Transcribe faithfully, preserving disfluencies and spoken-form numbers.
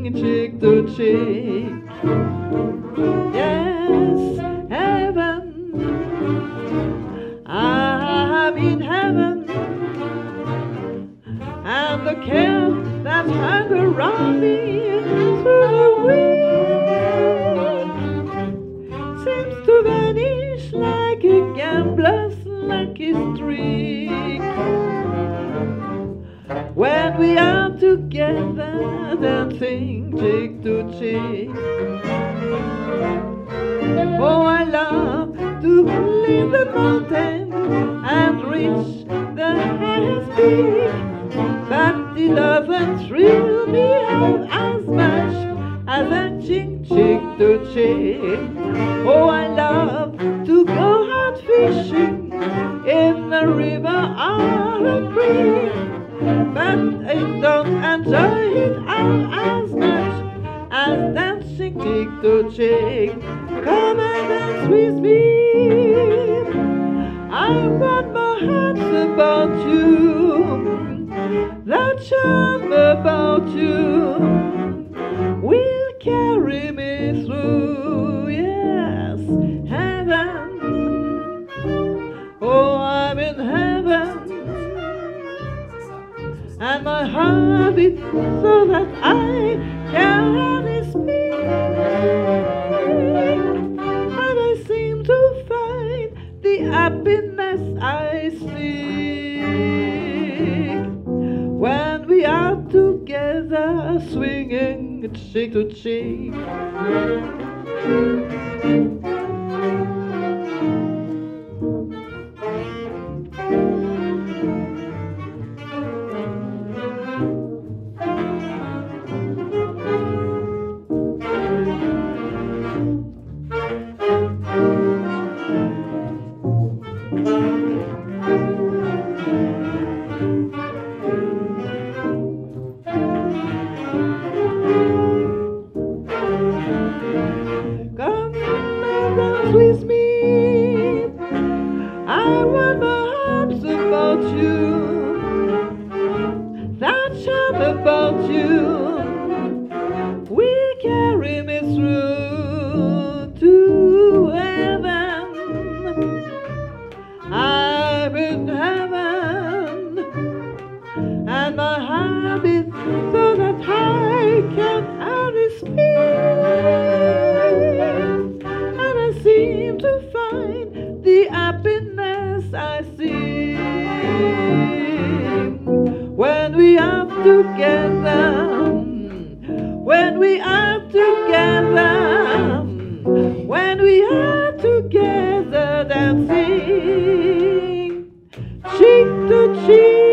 cheek to cheek. Yes, heaven, I'm in heaven, and the care that hung around me through the wind seems to vanish like a gambler's lucky streak. When we are together, dancing cheek to cheek. Oh, I love to climb the mountain and reach the highest peak, but it doesn't thrill me out as much as dancing cheek to cheek. Oh, I love to go out fishing in the river or a creek, but I don't enjoy it out as much as dancing cheek to cheek. Come and dance with me. I want my hands about you, that charm about you will carry me through. Yes, heaven. Oh, I'm in heaven, and my heart beats so that I can hardly speak, and I seem to find the happiness I seek when we are together, swinging cheek to cheek. With me, I want my arms about you, that charm about you will carry me through to heaven. I'm in heaven, and my heart beats so that I can hardly speak, seem to find the happiness I see when we are together, when we are together, when we are together dancing cheek to cheek.